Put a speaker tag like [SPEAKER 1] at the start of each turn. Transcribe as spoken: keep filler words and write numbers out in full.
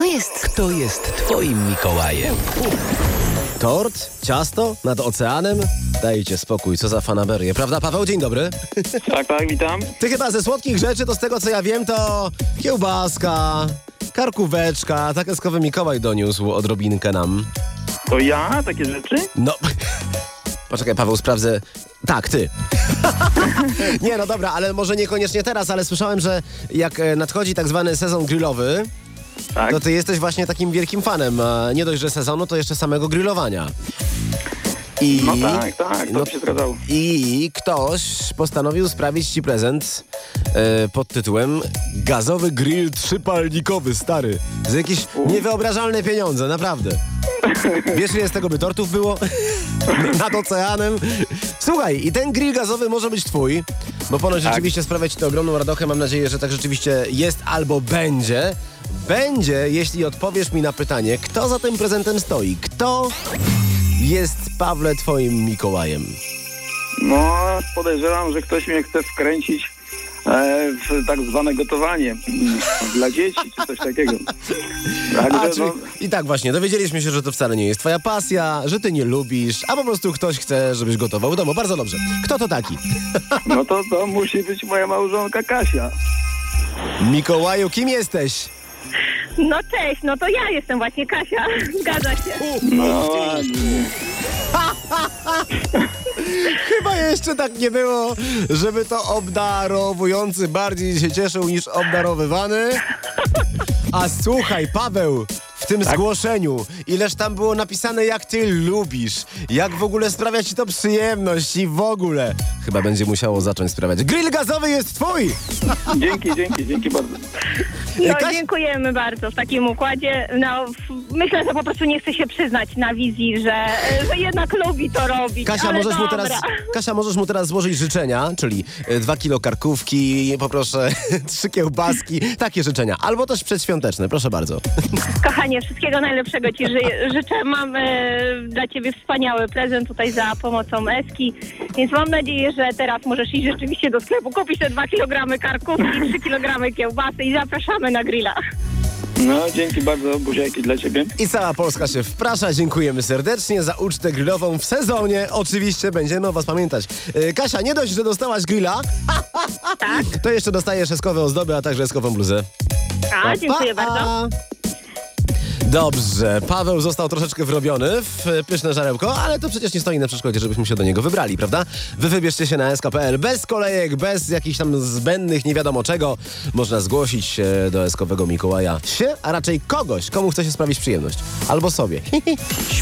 [SPEAKER 1] jest?
[SPEAKER 2] Kto jest twoim Mikołajem? Tort? Ciasto? Nad oceanem? Dajcie spokój, co za fanaberie. Prawda, Paweł? Dzień dobry.
[SPEAKER 3] Tak, tak, witam.
[SPEAKER 2] Ty chyba ze słodkich rzeczy, to z tego co ja wiem, to kiełbaska, karkóweczka. Tak eskowy Mikołaj doniósł odrobinkę nam.
[SPEAKER 3] To ja? Takie rzeczy?
[SPEAKER 2] No, poczekaj, Paweł, sprawdzę. Tak, ty. Nie, no dobra, ale może niekoniecznie teraz, ale słyszałem, że jak e, nadchodzi tak zwany sezon grillowy,
[SPEAKER 3] Tak.
[SPEAKER 2] to ty jesteś właśnie takim wielkim fanem. a Nie dość, że sezonu, to jeszcze samego grillowania. I,
[SPEAKER 3] No tak, tak, to
[SPEAKER 2] no,
[SPEAKER 3] by się zgadzało.
[SPEAKER 2] I ktoś postanowił sprawić ci prezent e, pod tytułem gazowy grill trzypalnikowy, stary. Za jakieś niewyobrażalne pieniądze, naprawdę. Wiesz, ile z tego by tortów było? Nad oceanem. Słuchaj, i ten grill gazowy może być twój, bo ponoć
[SPEAKER 3] Tak.
[SPEAKER 2] rzeczywiście sprawia ci to ogromną radochę. Mam nadzieję, że tak rzeczywiście jest albo będzie. Będzie, jeśli odpowiesz mi na pytanie, kto za tym prezentem stoi? Kto jest, Pawle, twoim Mikołajem?
[SPEAKER 3] No, podejrzewam, że ktoś mnie chce wkręcić e, w tak zwane gotowanie mm, dla dzieci, czy coś takiego.
[SPEAKER 2] A,
[SPEAKER 3] Także,
[SPEAKER 2] czyli,
[SPEAKER 3] no,
[SPEAKER 2] I tak właśnie, dowiedzieliśmy się, że to wcale nie jest twoja pasja, że ty nie lubisz, a po prostu ktoś chce, żebyś gotował w domu. Bardzo dobrze. Kto to taki?
[SPEAKER 3] no to, to musi być moja małżonka Kasia.
[SPEAKER 2] Mikołaju, kim jesteś?
[SPEAKER 4] No cześć, no to ja jestem właśnie Kasia. Zgadza się.
[SPEAKER 3] No ładnie.
[SPEAKER 2] Chyba jeszcze tak nie było, żeby to obdarowujący bardziej się cieszył niż obdarowywany. A słuchaj, Paweł, w tym
[SPEAKER 3] Tak?
[SPEAKER 2] zgłoszeniu, ileż tam było napisane, jak ty lubisz, jak w ogóle sprawia ci to przyjemność i w ogóle. Chyba będzie musiało zacząć sprawiać. Grill gazowy jest twój!
[SPEAKER 3] Dzięki, dzięki, dzięki bardzo.
[SPEAKER 4] No
[SPEAKER 2] Kaś-
[SPEAKER 4] dziękujemy bardzo w takim układzie. No w- myślę, że po prostu nie chce się przyznać na wizji, że, że jednak lubi to robić.
[SPEAKER 2] Kasia,
[SPEAKER 4] ale
[SPEAKER 2] możesz mu
[SPEAKER 4] dobra.
[SPEAKER 2] teraz, Kasia, możesz mu teraz złożyć życzenia, czyli e, dwa kilo karkówki, poproszę trzy kiełbaski, takie życzenia. Albo też przedświąteczne, proszę bardzo.
[SPEAKER 4] Kochanie, wszystkiego najlepszego ci ży- życzę. Mam e, dla ciebie wspaniały prezent tutaj za pomocą Eski, więc mam nadzieję, że teraz możesz iść rzeczywiście do sklepu, kupić te dwa kilogramy karkówki, trzy kilogramy kiełbasy i zapraszamy na grilla.
[SPEAKER 3] No, dzięki bardzo, buziajki dla ciebie.
[SPEAKER 2] I cała Polska się wprasza. Dziękujemy serdecznie za ucztę grillową w sezonie. Oczywiście będziemy o was pamiętać. E, Kasia, nie dość, że dostałaś grilla,
[SPEAKER 4] Tak?
[SPEAKER 2] to jeszcze dostajesz eskowe ozdoby, a także eskową bluzę.
[SPEAKER 4] A, dziękuję
[SPEAKER 2] Pa,
[SPEAKER 4] bardzo.
[SPEAKER 2] a. Dobrze, Paweł został troszeczkę wrobiony w pyszne żarełko, ale to przecież nie stoi na przeszkodzie, żebyśmy się do niego wybrali, prawda? Wy wybierzcie się na S K kropka P L bez kolejek, bez jakichś tam zbędnych nie wiadomo czego. Można zgłosić się do eskowego Mikołaja się, a raczej kogoś, komu chce się sprawić przyjemność. Albo sobie.